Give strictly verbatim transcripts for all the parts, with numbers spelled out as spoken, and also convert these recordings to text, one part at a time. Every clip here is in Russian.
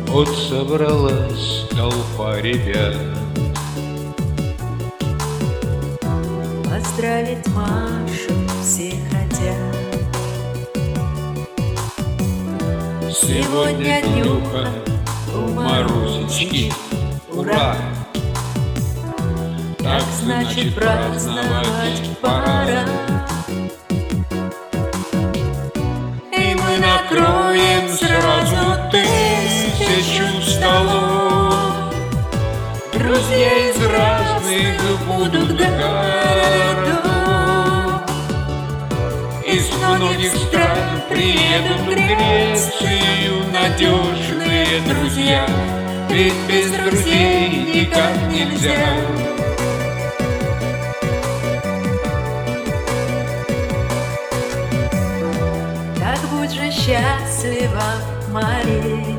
Вот собралась толпа ребят поздравить Машу все хотят. Сегодня днюха у Марусечки, ура! Так значит праздновать пора. И мы накроем сразу тысячу столов. Друзья из разных будут городов. Из многих стран приедут в Грецию надежные друзья. Ведь без друзей никак нельзя. Так будь же счастлива, Мария,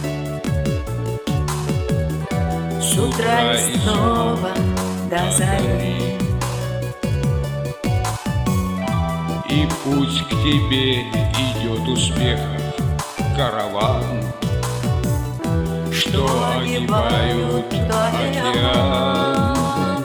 с утра и снова до зари. И пусть к тебе идет успехов караван, что огибают океан.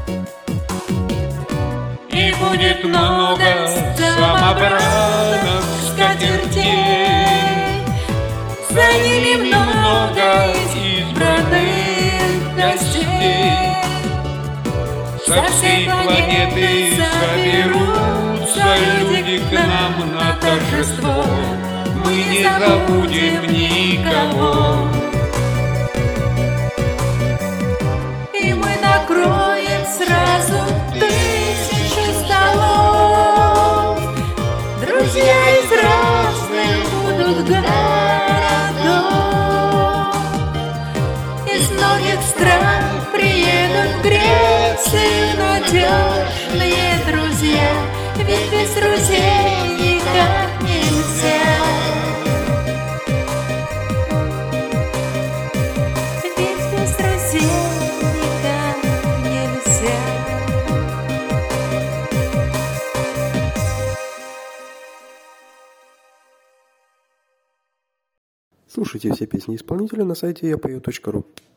И будет много самобранных скатертей, за ними много избранных гостей. Со всей планеты соберутся люди к нам на торжество. Мы не забудем никого. И мы накроем сразу тысячу столов. Друзья из разных будут городов. Из многих стран приедут в Грецию надежные друзья. Ведь без друзей никак нельзя. Ведь без друзей никак нельзя. Слушайте все песни исполнителя на сайте я пою точка ру.